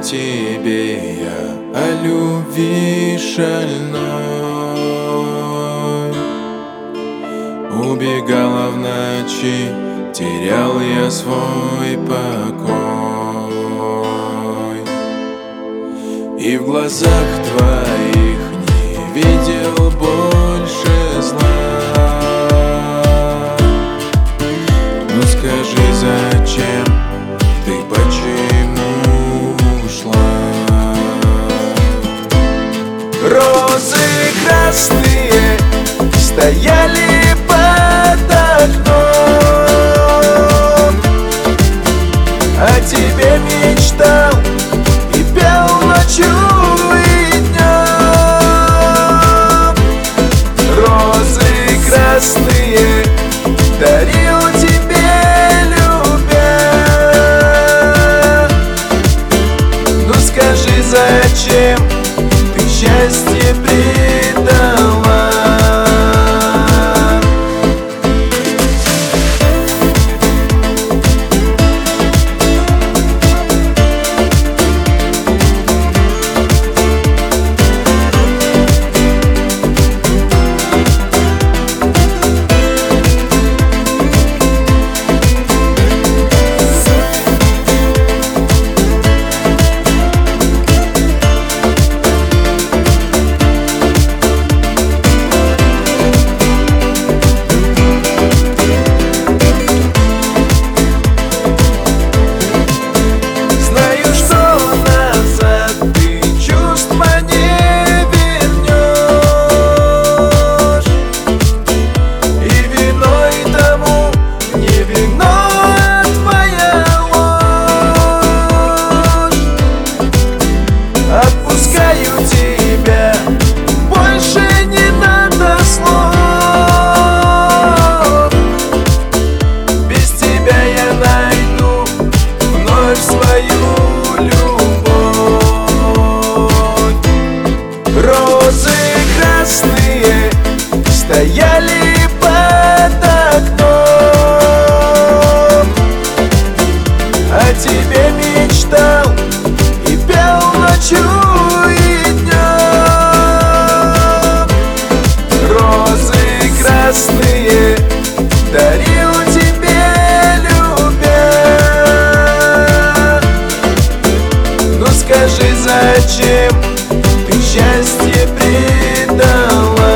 тебе я о любви шальной. Убегала в ночи, терял я свой покой, и в глазах твоих не видел больше зла. Ну скажи, зачем ты, почему ушла? Розы красные стояли под окном, о тебе мечтал и пел ночью и днем. Розы красные дарил тебе, любя. Ну скажи, зачем ты счастье предала? Отпускаю тебя, больше не надо слов. Без тебя я найду вновь свою любовь. Розы красные стояли под окном, о тебе мечтал и пел ночью и днем. Розы красные дарил тебе, любя. Ну скажи, зачем ты счастье предала?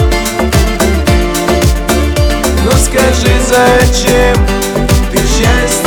Скажи, зачем ты счастье